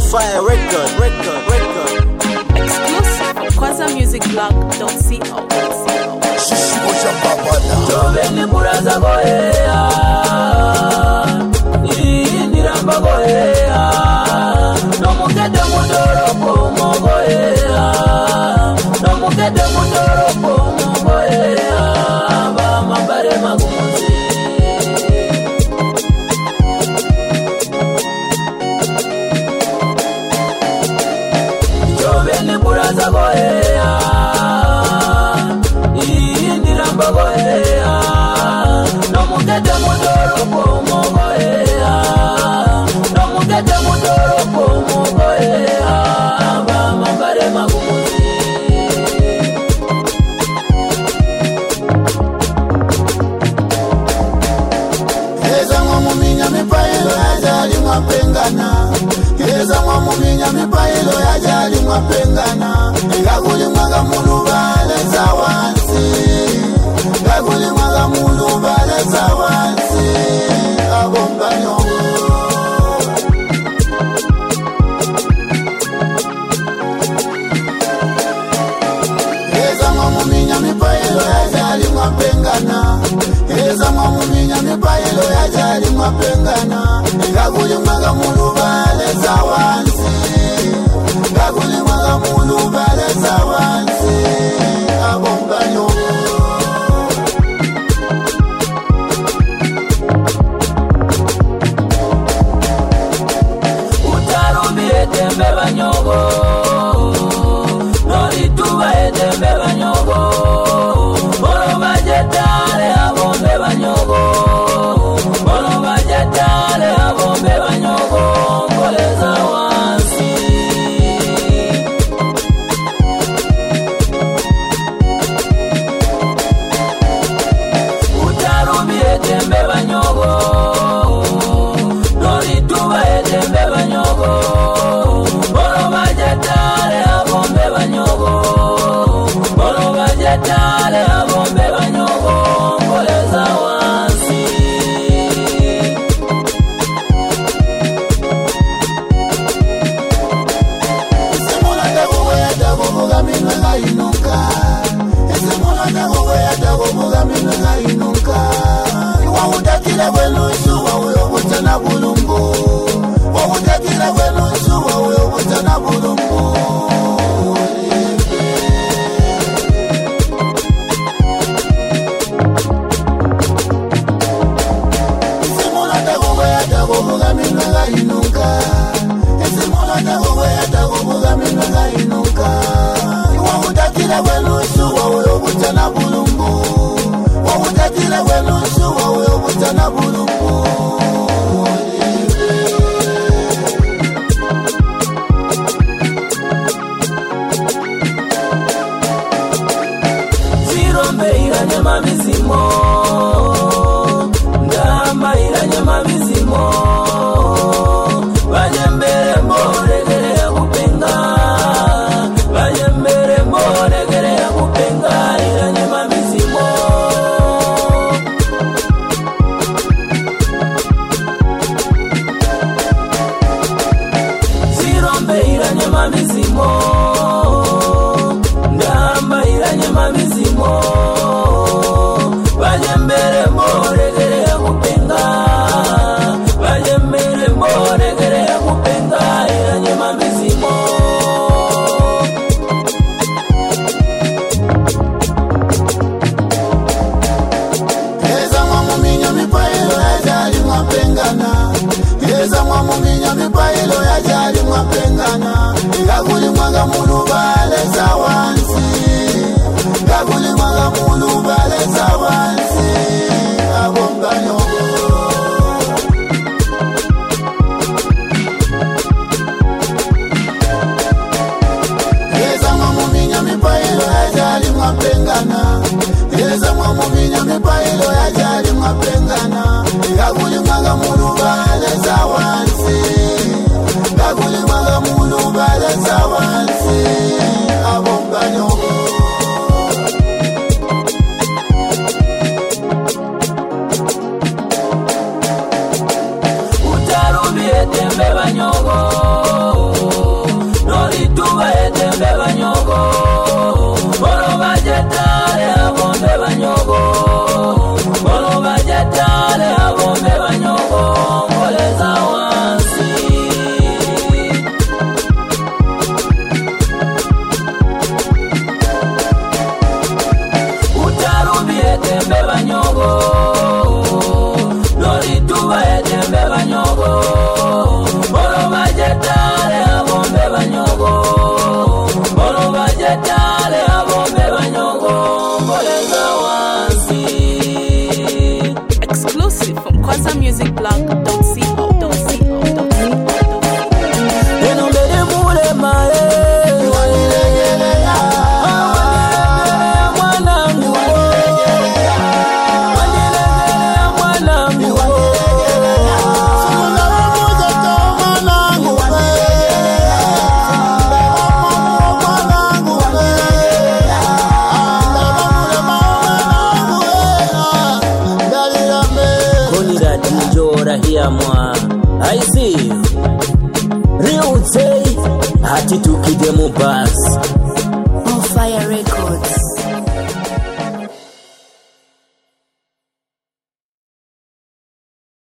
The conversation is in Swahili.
Fire record. Exclusive for KwazaMusicBlog.co. Joveni buraza goea, niramba goea, no mukede mudoro pomo goea, no mukede mudoro pomo goea, ba mabare magumuzi. Joveni buraza goea, niramba goea, no mukede mudoro pomo goea, no mukede mudoro pomo goea, ba mabare magumuzi. Eza mwamuminya mipailo yajali mwapengana, Eza mwamuminya mipailo yajali mwapengana, Ngakuli mwaga mulubale zawansi, Ngakuli mwaga mulubale zawansi, Abomba nyongo. Eza mwamuminya mipailo yajali mwapengana, Eza mwamuminya mipailo yajali mwapengana, Ngakuli mwaga mulubale zawansi, Ngakuli mwaga mulubale zawansi, Abomba nyongo. Utarubi etembe banyogo, norituba etembe banyogo, bolo bajetale abombe banyogo, bolo bajetale abombe banyogo, koleza wansi. Utarubi etembe banyogo, norituba etembe banyogo, bolo bajetale abombe banyogo, bolo bajetale abombe banyogo, koleza wansi. Esemolanda kuweya takuvuga minwe ngainuka, Esemolanda kuweya takuvuga minwe ngainuka, Wawutakile kwenusu wawuyo butana bulumbu, Wawutakile kwenusu wawuyo butana bulumbu. Esemolanda kuweya takuvuga minwe ngainuka, Esemolanda kuweya takuvuga minwe ngainuka, Wawutakile kwenusu wawuyo butana bulumbu, Wawutakile kwenusu wawuyo butana bulumbu. Zirombe iranye mabizimo, ndamba iranye mabizimo, bajembere mboregere ya kupenga, bajembere mboregere ya kupenga, iranye mabizimo. Zirombe iranye mabizimo, ndamba iranye mabizimo, bajembere mboregere ya kupenga, bajembere mboregere ya kupenga, iranye mabizimo. Eza mwamuminya mipailo yajali mwapengana, Eza mwamuminya mipailo yajali mwapengana, Ngakuli mwaga mulubale zawansi, Ngakuli mwaga mulubale zawansi, Abomba nyongo. Eza mwamuminya mipailo yajali mwapengana, Eza mwamuminya mipailo yajali mwapengana, Ngakuli mwaga mulubale zawansi, Ngakuli mwaga mulubale zawansi, Abomba nyongo. Utarubi etembe banyogo, kwazamusicblog.co. Enombele mule mae I see you. Real say, hati tukide mu bus.